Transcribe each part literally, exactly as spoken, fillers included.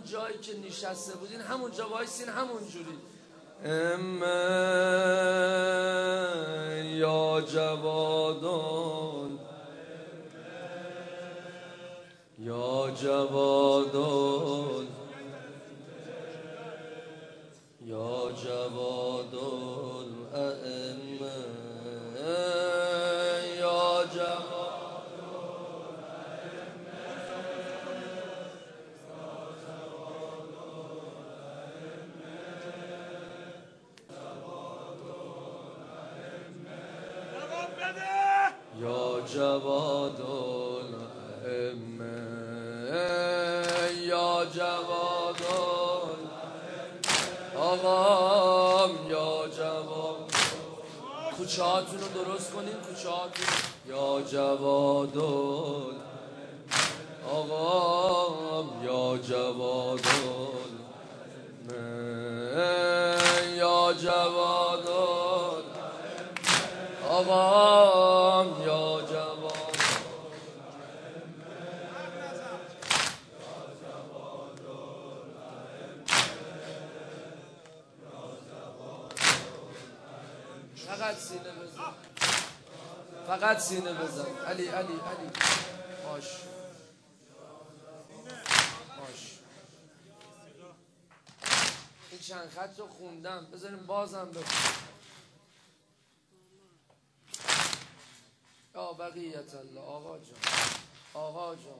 همون جایی که نشسته بودین همون جا وایسین، همون جوری. ام یا جوادون یا جوادون یا جوادون ائمه یا جوادون یا جوادون ائمه یا جوادون آقام یا جواد. کوچه هاتون رو درست کنین، کوچه هاتون. یا جوادون آقام یا جوادون یا جوادون آقام یا جواد. فقط سینه بزن، فقط سینه بزن. علی علی علی باش باش. این چند خط رو خوندم، بذاریم بازم بخونم. یا بقیت الله. آقا جان آقا جان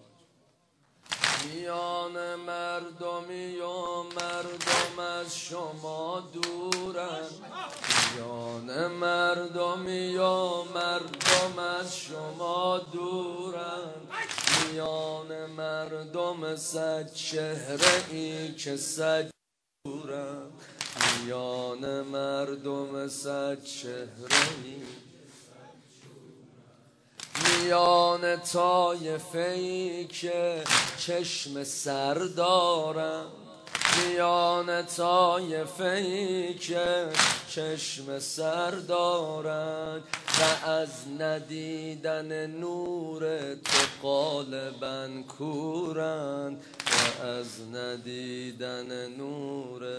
میان مردمی و مردم از شما دورن، میان مردمی و مردم از شما دورن، میان مردم صد چهره ای که صد دورن، میان مردم صد چهره ای، میان طایفه‌ای که چشم سر دارند، میان طایفه‌ای که چشم سر دارند و از ندیدن نور تو غالباً کورند و از ندیدن نور.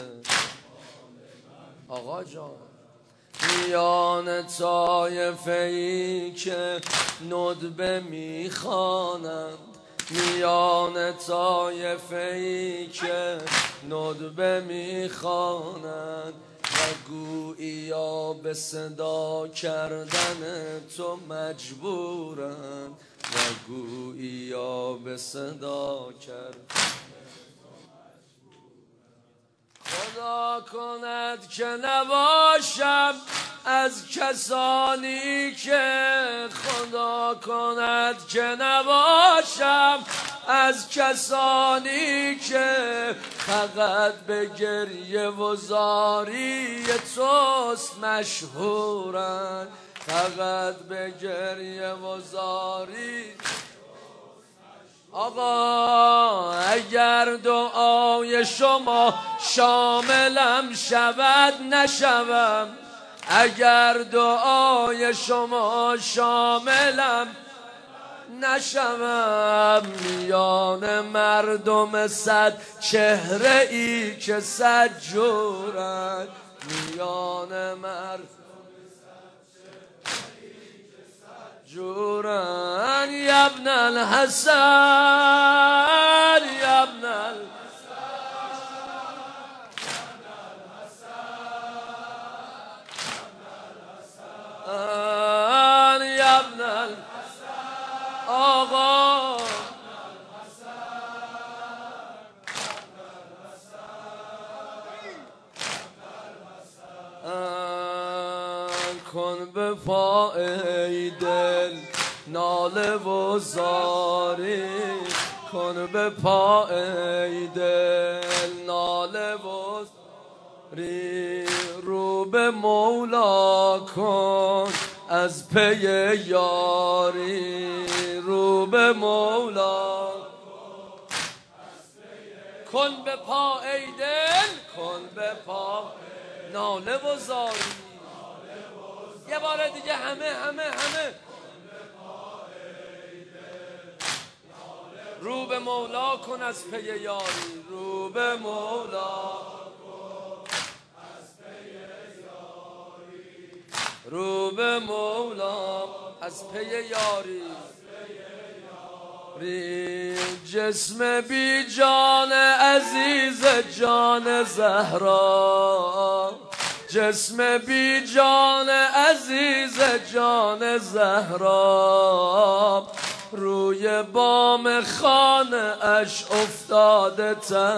آقا جان میان طایفه‌ای که ندبه میخوانند، میان طایفه‌ای که ندبه میخوانند و گوییا به صدا کردن تو مجبورند و گوییا به صدا کردن. خدا کند که نباشم از کسانی که، خدا کند که نباشم از کسانی که فقط به گریه و زاری توست مشهورند، فقط به گریه و زاری. آقا اگر دعای شما شاملم شود نشوم، اگر دعای شما شاملم نشوم، میان مردم صد چهره ای که صد جورند، میان مردم جوران یا ابن الحسن یا ابن الحسن یا ابن الحسن آقا کن به پا ای دل ناله و زاری، کن به پا ای دل ناله و زاری، رو به مولا کن از پی یاری، رو به مولا کن به پا ای دل، کن به پا ناله و زاری. یه بار دیگه همه همه همه رو به مولا کن از پی یاری، رو به مولا رو به مولا از پی یاری. جسم بی جان عزیز جان زهرا، جسم بی جان عزیز جان زهرا، روی بام خانه اش افتاده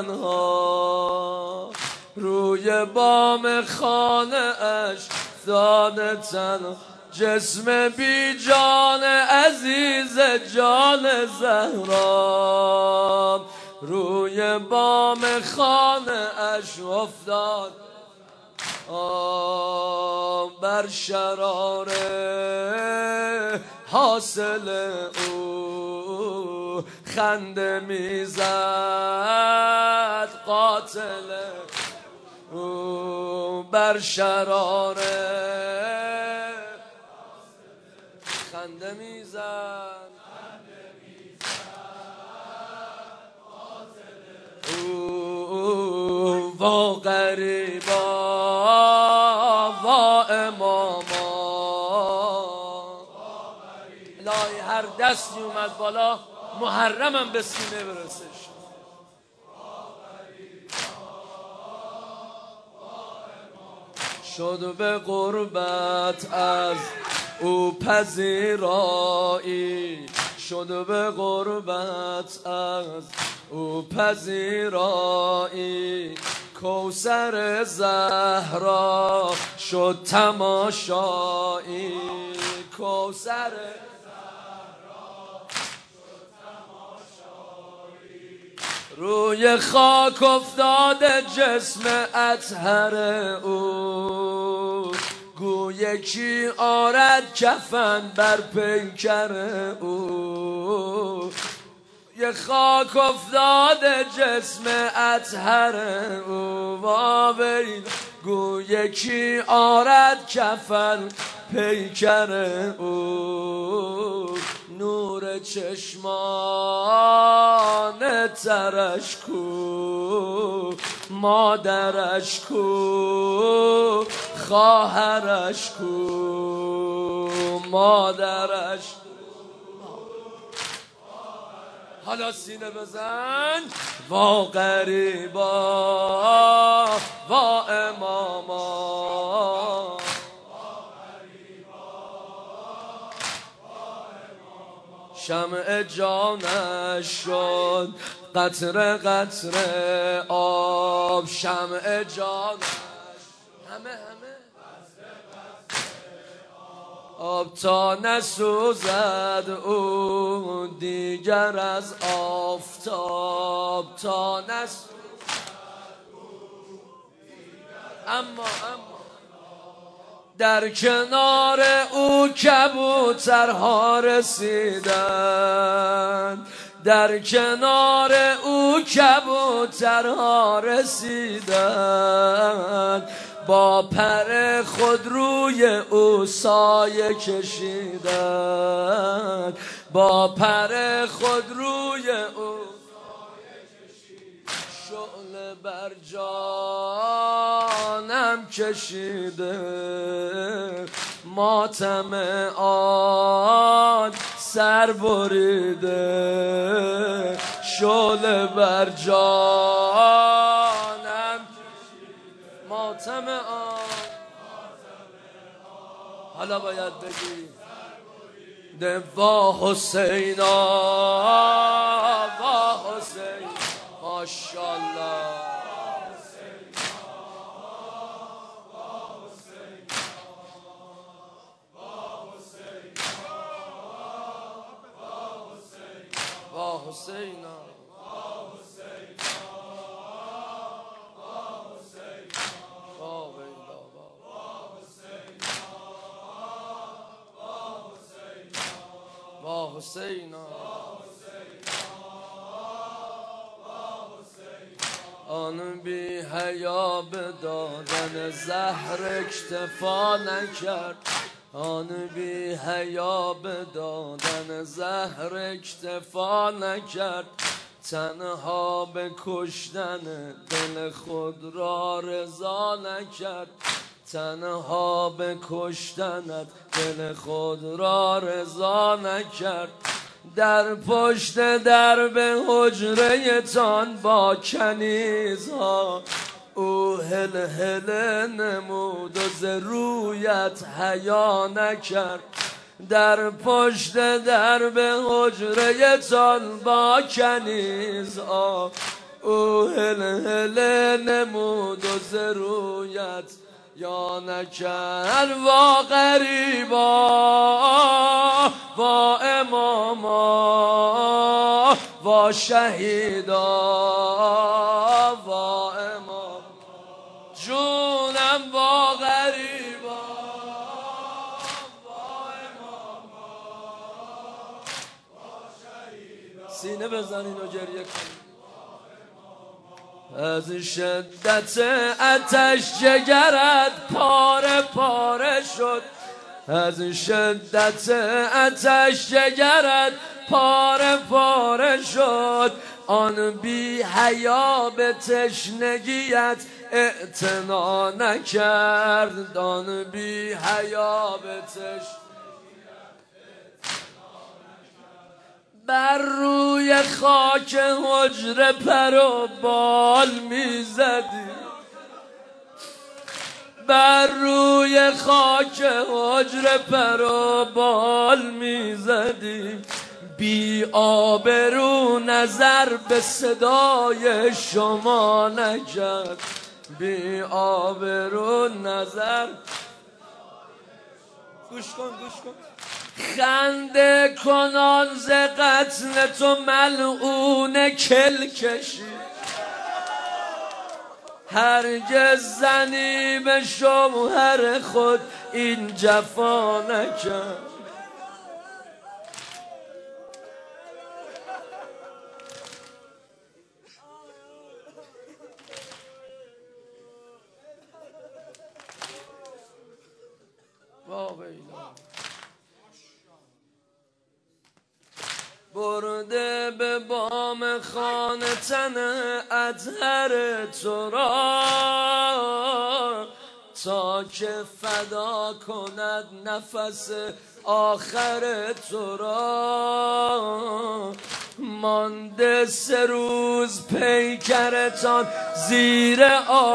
تنها، روی بام خانه اش افتاده تنها. جسم بی جان عزیز جان زهرا، روی بام خانه اش افتاد. بر شرار حاصل او خنده میزد قاتل او، بر شرار خنده میزد او. وا غریبا وا اماما، الهی هر دستی اومد بالا محرمم به سینه برسش. شد به قربت از او پذیرایی، شد به قربت از او پذیرایی. کوثر زهرا شد تماشایی، کوثر روی خاک افتاده جسم اطهر او، گوی کی آرد کفن بر پیکر او. یه خاک افتاده جسم اطهر او، واویل گوی کی آرد کفن پیکر او. نور چشمان ترش کو، مادرش کو، خواهرش کو، مادرش. حالا سینه بزن. وا غریبا وا اماما، شمع جانش شد قطره قطره آب، شمع جانش همه همه آب تا نسوزد او دیگر از آفتاب، تا نسوزد اما اما در کنار او کبوترها رسیدند، در کنار او کبوترها رسیدند. با پر خود روی او سایه کشیدند، با پر خود روی او شعله بر جانم کشیده. ماتم آن سر بریده، شعله بر جانم ماتم آن. حالا باید بگی وا حسینا وا حسین، ماشاءالله. وا حسینا وا حسینا. آن بی حیا به دادن زهر اکتفا نکرد، آن بی حیا به دادن زهر اکتفا نکرد، تنها به کشتن دل خود را رضا نکرد، تنها به کشتنت دل خود را رضا نکرد. در پشت درب حجره تان با کنیزها او هل هل نمود و ز رویت حیا نکرد. در پشت درب حجره تان با کنیزها او هل هل نمود و ز رویت یا نکرد. وا غریبا وا اماما وا شهیدا وا امام جونم وا غریبا وا اماما وا شهیدا. سینه بزنین و گریه کنین. از شدت آتش جگرت پاره پاره شد، از شدت آتش جگرت پاره پاره شد. آن بی حیا به تشنگیت اعتنا نکرد، آن بی حیا به تشنگیت بر روی خاک حجره پر و بال میزدی، بر روی خاک حجره پر و بال میزدی. بی آبرو نظر به صدای شما نکرد، بی آبرو نظر. گوش کن گوش کن. خنده کنان ز قتل تو ملعون کل کشید، هرگز زنی به شوهر خود این جفا نکرد. برده به بام خانه تن اطهر تو را تا که فدا کند نفس آخر تو را. مانده سه روز پیکرتان زیر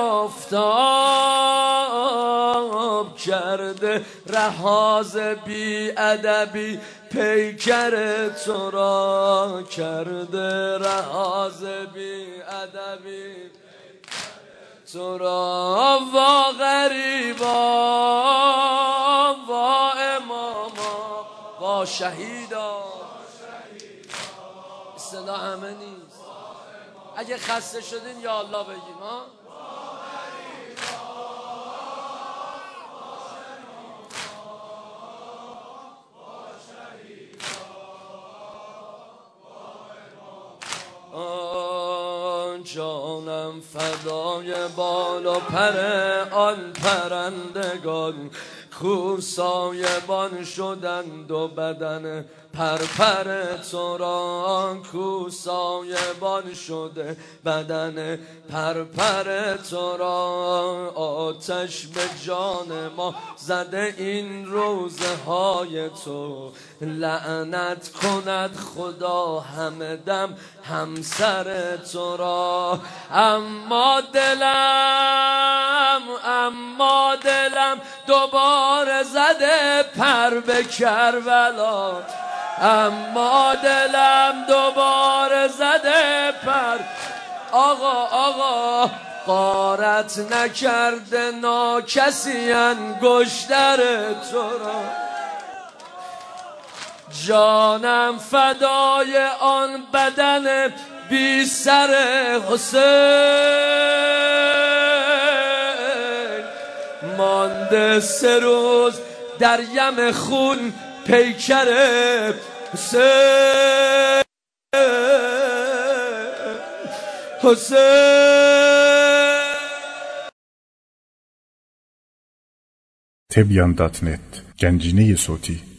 آفتاب، کرده رهاز بی ادبی پیکر تو را، کرده رهاز بی ادبی تو را. وا غریبا وا اماما وا شهیدا. اصطلاح همه نیست. اگه خسته شدین یا الله بگیم ها. جانم فدای بال و پر آن پرندگان کو سایبان شدند و بدن پرپر تو را، کو سایبان شده بدن پرپر تو را. آتش به جان ما زده این روزه های تو، لعنت کند خدا همه دم همسر تو را. اما دلم اما دلم دوباره زده پر به کربلا، اما دلم دوباره زده پر. آقا آقا غارت نکرده ناکسی انگشتر تو را. جانم فدای آن بدن بی سر حسین، مانده سه روز در یم خون پیکر حسین. حسین تبیان دات نت گنجینه صوتی.